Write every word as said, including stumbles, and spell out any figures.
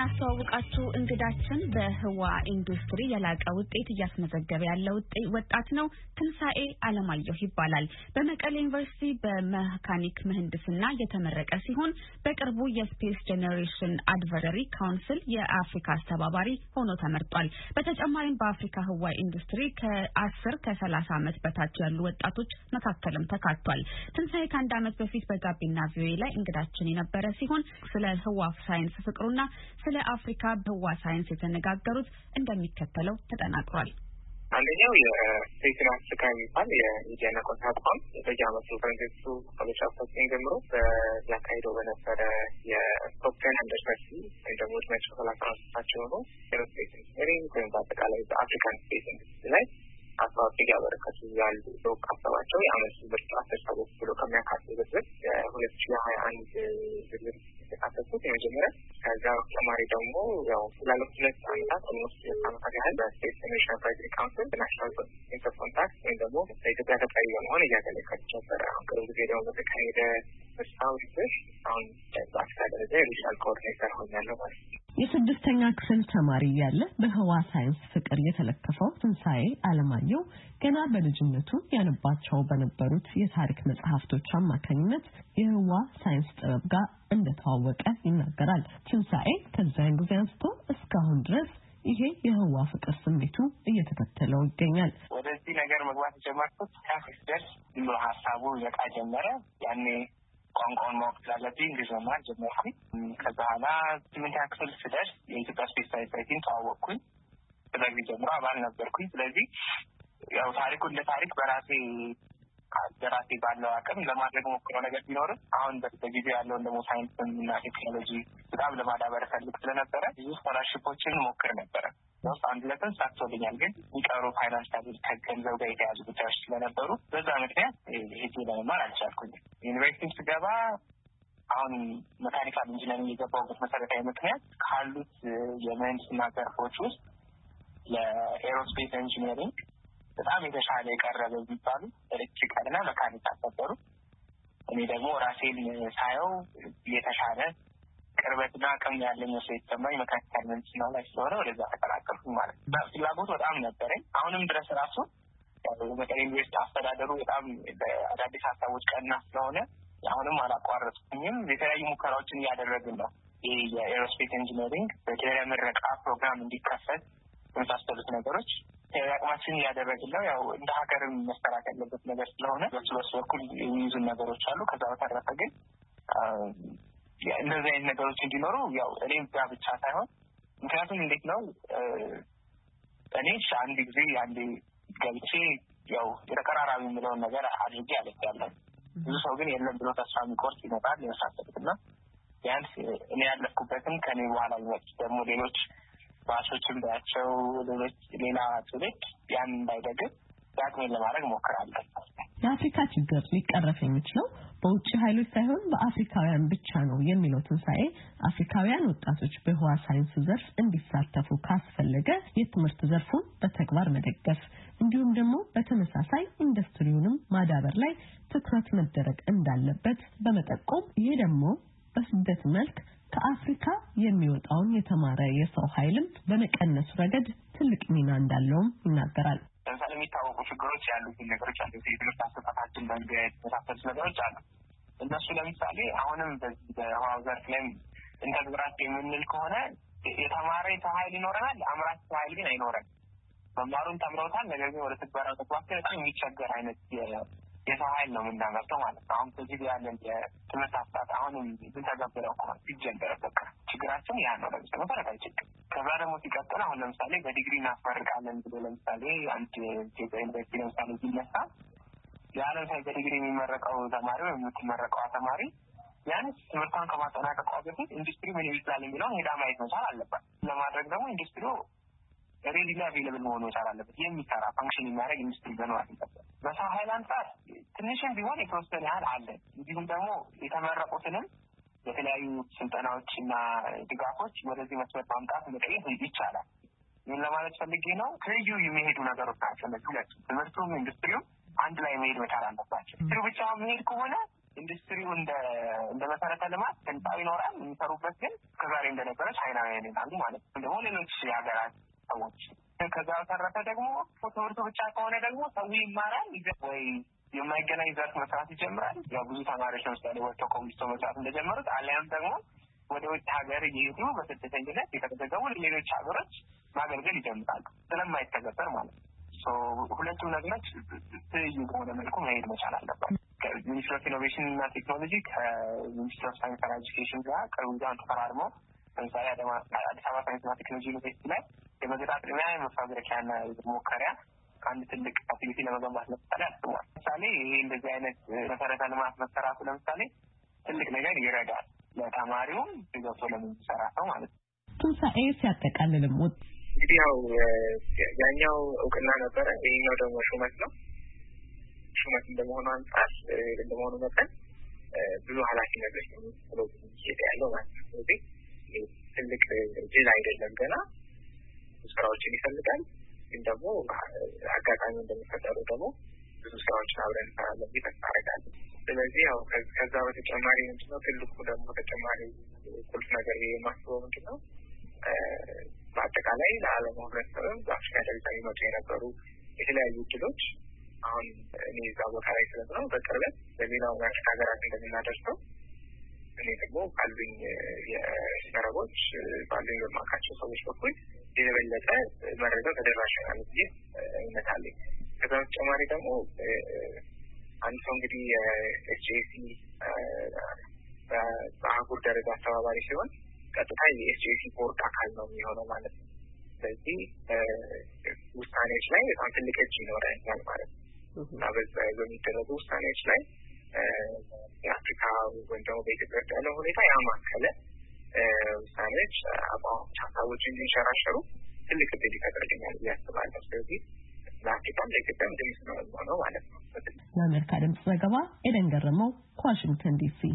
የምናስተዋውቃችሁ እንግዳችን በህዋ ኢንዱስትሪ የላቀ ውጤት እያስመዘገበ ያለው ወጣት ነው። ትንሳኤ አለማየሁ ይባላል። በመቀሌ ዩኒቨርሲቲ በመካኒክ ምህንድስና የተመረቀ ሲሆን በቅርቡ የስፔስ ጄኔሬሽን አድቫይዘሪ ካውንስል የአፍሪካ አስተባባሪ ሆኖ ተመርጧል። በተጨማሪም በአፍሪካ ህዋ ኢንዱስትሪ ከአስር ከሰላሳ ዓመት በታች ያሉ ወጣቶች መካከልም ተካቷል። ትንሳኤ ከአንድ ዓመት በፊት በጋቢና ቪኦኤ ላይ እንግዳችን የነበረ ሲሆን ስለ ህዋ ሳይንስ ፍቅሩና ስለ አፍሪካ በህዋ ሳይንስ የተነጋገሩት እንደሚከተለው ተጠናቅሯል። አንደኛው የስፔስ አፍሪካ የሚባል የሚዲያና ኮንታክት ተቋም በየዓመቱ በእንግሊዙ ኮሌጅ ኦፍ ሳይንስ ጀምሮ ያካሄደው በነበረ የቶፕ ቴን አንደር ሰርቲ ወይም ደግሞ እድሜያቸው ሰላሳ አመታቸው ነው ኤሮስፔስ ኢንጂነሪንግ ወይም በአጠቃላይ በአፍሪካን ስፔስ ኢንዱስትሪ ላይ አስተዋጽኦ እያበረከቱ ያሉ ሰው ካሰባቸው የአመቱ ምርጥ አስር ሰዎች ብሎ ከሚያካትቱት የሁለት ሺህ ሀያ አንድ ዝርዝር የተካተቱት የመጀመሪያ ከዛ ተጨማሪ ደግሞ ያው ላለፉት ሁለት ዓመታት ኦልሞስት ሁለት ዓመታት ያህል በስፔስ ጄኔሬሽን አድቫይዘሪ ካውንስል በናሽናል ሴንተር ኦፍ ኮንታክት ወይም ደግሞ በኢትዮጵያ ተጠሪ በመሆን እያገለገሉ ነበረ። አሁን ቅርብ ጊዜ ደግሞ በተካሄደ ምርጫ ውድድር አሁን በአፍሪካ ደረጃ የሪጂናል ኮኦርዲኔተር ሆኛለሁ ማለት ነው። የስድስተኛ ክፍል ተማሪ ያለ በህዋ ሳይንስ ፍቅር የተለከፈው ትንሳኤ አለማየሁ ገና በልጅነቱ ያነባቸው በነበሩት የታሪክ መጽሐፍቶች አማካኝነት የህዋ ሳይንስ ጥበብ ጋር እንደተዋወቀ ይናገራል። ትንሳኤ ከዛን ጊዜ አንስቶ እስካሁን ድረስ ይሄ የህዋ ፍቅር ስሜቱ እየተከተለው ይገኛል። ወደዚህ ነገር መግባት ጀመርኩት ከፍስደስ ብሎ ሀሳቡ ይበቃ ጀመረ። ያኔ ቋንቋውን ማወቅ ስላለብኝ እንግሊዝኛ ጀመርኩኝ። ከዛ በኋላ ስምንተኛ ክፍል ስደርስ የኢትዮጵያ ስፔስ ሳይንስ ተዋወቅኩኝ። ከዚህ ጀምሮ አባል ነበርኩኝ። ስለዚህ ያው ታሪኩን ለታሪክ በራሴ በራሴ ባለው አቅም ለማድረግ ሞክሮ ነገር ቢኖርም አሁን በጊዜ ያለው ደግሞ ሳይንስና ቴክኖሎጂ በጣም ለማዳበር ፈልግ ስለነበረ ብዙ ስኮላርሺፖችን ሞክር ነበረ። ያው አንድ ለተን ሳትወልኛል ግን የሚቀሩ ፋይናንሻል ከገንዘብ ጋር የተያዙ ጉዳዮች ስለነበሩ በዛ ምክንያት ሄጄ ለመማር አልቻልኩኝ። ዩኒቨርሲቲ ስገባ አሁን መካኒካል ኢንጂነሪንግ የገባሁበት መሰረታዊ ምክንያት ካሉት የምህንድስና ዘርፎች ውስጥ ለኤሮስፔስ ኢንጂነሪንግ በጣም የተሻለ የቀረበ ቢባሉ ኤሌክትሪካልና መካኒካል ነበሩ። እኔ ደግሞ ራሴን ሳየው የተሻለ ቅርበትና አቅም ያለኝ ሰው የተሰማኝ መካኒካል ምህንድስና ላይ ስለሆነ ወደዛ ተቀላቀልኩኝ ማለት ነው። ፍላጎት በጣም ነበረኝ። አሁንም ድረስ ራሱ በመቀሌ ዩኒቨርሲቲ አስተዳደሩ በጣም በአዳዲስ ሀሳቦች ቀና ስለሆነ አሁንም አላቋረጥኩኝም። የተለያዩ ሙከራዎችን እያደረግን ነው። ይህ የኤሮስፔስ ኢንጂነሪንግ በድህረ ምረቃ ፕሮግራም እንዲከፈት የመሳሰሉት ነገሮች አቅማችን እያደረግን ነው። ያው እንደ ሀገርም መሰራት ያለበት ነገር ስለሆነ በሱ በሱ በኩል የሚይዙ ነገሮች አሉ። ከዛ በተረፈ ግን እነዚህ አይነት ነገሮች እንዲኖሩ ያው እኔም ጋር ብቻ ሳይሆን ምክንያቱም እንዴት ነው እኔ አንድ ጊዜ አንድ ገብቼ ያው የተቀራራቢ የምለውን ነገር አድርጌ አለቻለሁ። ብዙ ሰው ግን የለም ብሎ ተስፋ የሚቆርጥ ይመጣል የመሳሰሉትና ቢያንስ እኔ ያለፍኩበትም ከኔ በኋላ ይመጡ ደግሞ ሌሎች ባሾችም ባያቸው ሌሎች ሌላ ትውልድ ያን እንዳይደግም ዳግሜን ለማድረግ ሞክራለሁ። የአፍሪካ ችግር ሊቀረፍ የሚችለው በውጭ ኃይሎች ሳይሆን በአፍሪካውያን ብቻ ነው የሚለው ትንሳኤ አፍሪካውያን ወጣቶች በህዋ ሳይንስ ዘርፍ እንዲሳተፉ ካስፈለገ የትምህርት ዘርፉን በተግባር መደገፍ እንዲሁም ደግሞ በተመሳሳይ ኢንዱስትሪውንም ማዳበር ላይ ትኩረት መደረግ እንዳለበት በመጠቆም ይሄ ደግሞ በስደት መልክ ከአፍሪካ የሚወጣውን የተማረ የሰው ኃይልን በመቀነስ ረገድ ትልቅ ሚና እንዳለውም ይናገራል። ለምሳሌ የሚታወቁ ችግሮች ያሉት ነገሮች አሉ። የትምህርት አሰጣጣችን በንገት መሳሰሉ ነገሮች አሉ። እነሱ ለምሳሌ አሁንም በዚህ በህዋው ዘርፍ ላይ እንተግብራት የምንል ከሆነ የተማረ የሰው ኃይል ይኖረናል፣ አምራች ሰው ኃይል ግን አይኖረን። መማሩን ተምረውታል፣ ነገር ግን ወደ ተግባራው ተቋም በጣም የሚቸገር አይነት የሰው ኃይል ነው የምናመርተው ማለት ነው። አሁን በዚህ ያለን የትምህርት አሰጣጥ አሁንም ብንተገብረው ከሆነ ሲጀመር በቃ ችግራችን ያ ነው። ለምሳሌ መሰረታዊ ችግር ከዛ ደግሞ ሲቀጥል አሁን ለምሳሌ በዲግሪ እናስመርቃለን ብሎ ለምሳሌ አንድ ኢትዮጵያ ዩኒቨርሲቲ ለምሳሌ ቢነሳ ያንን ሳይ በዲግሪ የሚመረቀው ተማሪ ወይም የምትመረቀው ተማሪ ያንስ ትምህርቷን ከማጠናቀቋ በፊት ኢንዱስትሪ ምን ይመስላል የሚለውን ሄዳ ማየት መቻል አለባት። ለማድረግ ደግሞ ኢንዱስትሪው ሬዲሊ አቬይለብል መሆን መቻል አለበት። የሚሰራ ፋንክሽን የሚያደርግ ኢንዱስትሪ መኖር አለበት። በሰው ኃይል አንጻር ትንሽም ቢሆን የተወሰነ ያህል አለ። እንዲሁም ደግሞ የተመረቁትንም የተለያዩ ስልጠናዎችና ድጋፎች ወደዚህ መስመር ማምጣት መቀየር ይቻላል። ምን ለማለት ፈልጌ ነው? ከዩ የሚሄዱ ነገሮች ናቸው። ለሁለት ትምህርቱም ኢንዱስትሪው አንድ ላይ መሄድ መቻል አለባቸው። ትሩ ብቻ መሄድ ከሆነ ኢንዱስትሪው እንደ እንደ መሰረተ ልማት ህንጻው ይኖራል የሚሰሩበት ግን ከዛሬ እንደነበረ ቻይናውያን ይላሉ ማለት ነው። ደግሞ ሌሎች የሀገራት ሰዎች ከዛ ተረፈ ደግሞ ትምህርቱ ብቻ ከሆነ ደግሞ ሰው ይማራል ወይ የማይገናኝ ዘርፍ መስራት ይጀምራል። ያው ብዙ ተማሪዎች ለምሳሌ ወጥተው ኮሚስቶ መስራት እንደጀመሩት አሊያም ደግሞ ወደ ውጭ ሀገር እየሄዱ በስደተኝነት የተደረገው ሌሎች ሀገሮች ማገልገል ይጀምራሉ ስለማይተገበር ማለት ነው። ሶ ሁለቱም ነገሮች ትይዩ በሆነ መልኩ መሄድ መቻል አለበት። ሚኒስትሪ ኦፍ ኢኖቬሽን እና ቴክኖሎጂ ከሚኒስትሪ ኦፍ ሳይንስ እና ኤጁኬሽን ጋር ቅርብ ጊዜ ተፈራርመው ለምሳሌ አዲስ አበባ ሳይንስና ቴክኖሎጂ ዩኒቨርሲቲ ላይ የመገጣጠሚያ የመፋብሪካና የሞከሪያ አንድ ትልቅ ፋሲሊቲ ለመገንባት ለምሳሌ አስቧል። ለምሳሌ ይሄ እንደዚህ አይነት መሰረተ ልማት መሰራቱ ለምሳሌ ትልቅ ነገር ይረዳል ለተማሪውም ገብቶ ለሚሰራ ሰው ማለት ነው። ትንሳኤ ሲያጠቃልልም እንግዲህ ያው ያኛው እውቅና ነበረ፣ ይሄኛው ደግሞ ሹመት ነው። ሹመት እንደመሆኑ አንጻር እንደመሆኑ መጠን ብዙ ኃላፊነቶች ነው ብሎ ያለው ማለት ነው። ስለዚህ ትልቅ ድል አይደለም፣ ገና ስራዎችን ይፈልጋል። ግን ደግሞ አጋጣሚ እንደሚፈጠሩ ደግሞ ብዙ ስራዎችን አብረን እንሰራለን ብዬ ተስፋ አደርጋለሁ። ስለዚህ ያው ከዛ በተጨማሪ ምንድነው ትልቁ ደግሞ ተጨማሪ ቁልፍ ነገር የማስበው ምንድነው በአጠቃላይ ለዓለም ህብረተሰብ በአፍሪካ ደረጃ የሚመጡ የነበሩ የተለያዩ እድሎች አሁን እኔ እዛ ቦታ ላይ ስለምነው በቅርበት ለሌላው የአፍሪካ ሀገራት እንደምናደርሰው እኔ ደግሞ ባሉኝ የመረቦች ባሉኝ በማውቃቸው ሰዎች በኩል የበለጠ መረጃ ተደራሽ ይሆናል ብዬ እምነት አለኝ። ከዛ በተጨማሪ ደግሞ አንድ ሰው እንግዲህ የኤስጂሲ በአህጉር ደረጃ አስተባባሪ ሲሆን ቀጥታ የኤስጂሲ ቦርድ አካል ነው የሚሆነው ማለት ነው። ስለዚህ ውሳኔዎች ላይ በጣም ትልቅ እጅ ይኖረኛል ማለት ነው እና በዛ በሚደረጉ ውሳኔዎች ላይ የአፍሪካ ወይም ደግሞ በኢትዮጵያ ውስጥ ያለው ሁኔታ ያማከለ ውሳኔዎች አቋሞች፣ ሀሳቦች እንዲንሸራሸሩ ትልቅ እድል ይፈጥርልኛል ብዬ አስባለሁ። ስለዚህ ለአፍሪካም ለኢትዮጵያም ድምፅ ነው የሚሆነው ማለት ነው። ለአሜሪካ ድምፅ ዘገባ ኤደን ገረመው ከዋሽንግተን ዲሲ።